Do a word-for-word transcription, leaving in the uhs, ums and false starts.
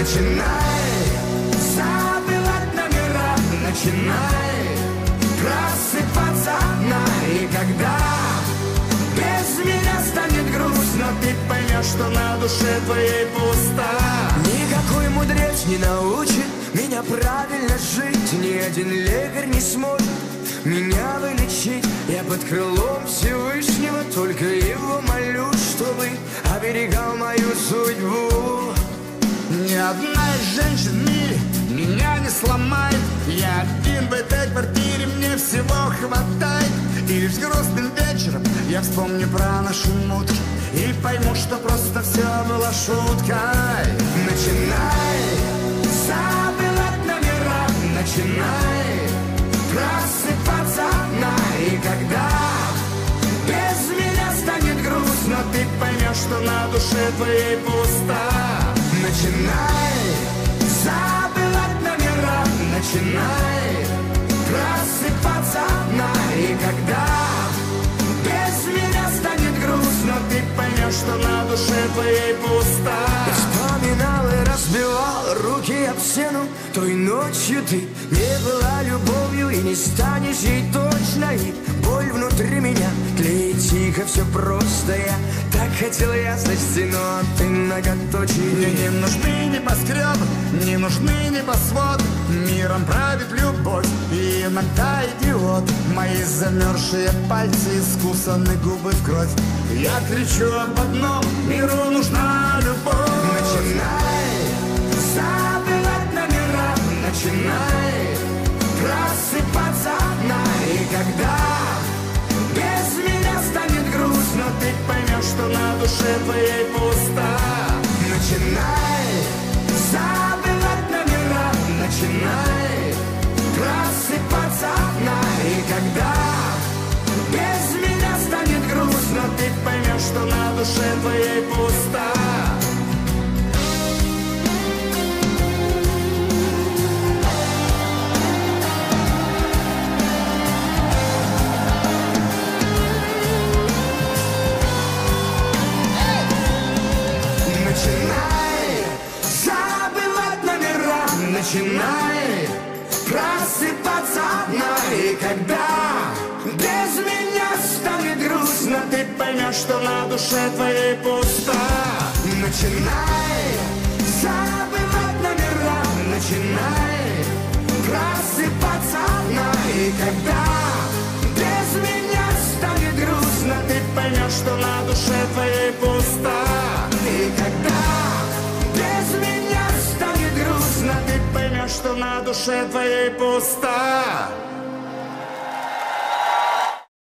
Начинай забывать номера, начинай просыпаться одна. И когда без меня станет грустно, ты поймешь, что на душе твоей пусто. Никакой мудрец не научит меня правильно жить, ни один лекарь не сможет меня вылечить. Я под крылом Всевышнего, только его молю, чтобы оберегал мою судьбу. Ни одна из женщин в мире меня не сломает. Я один в этой квартире, мне всего хватает. И лишь грустным вечером я вспомню про наши мутки и пойму, что просто все было шуткой. Начинай забывать номера, начинай просыпаться одна. И когда без меня станет грустно, ты поймешь, что на душе твоей пусто. Начинай забывать номера, начинай просыпаться одна. И когда без меня станет грустно, ты поймешь, что на душе твоей пусто. Я вспоминал и разбивал руки об стену. Той ночью ты не была любовью и не станешь ей точно. И боль внутри меня тлеет тихо, все просто. Я так хотел ясности, но ты многоточие. Мне не нужны небоскребы, не нужны небосводы. Миром правит любовь и иногда идиот. Мои замерзшие пальцы искусаны, губы в кровь. Я кричу об одном: миру нужна любовь. Начинай забывать номера, начинай просыпаться одна. И когда без меня станет грустно, ты поймешь, что на душе твоей пусто. Начинай забывать номера, начинай просыпаться одна. И когда без меня станет грустно, ты поймешь, что на душе твоей пусто. Начинай забывать номера, начинай просыпаться одна. И когда без меня станет грустно, ты поймешь, что на душе твоей пусто. Начинай забывать номера, начинай просыпаться одна. И когда без меня станет грустно, ты поймешь, что на душе твоей пусто. И когда без меня станет грустно, ты поймешь, что на душе твоей пусто.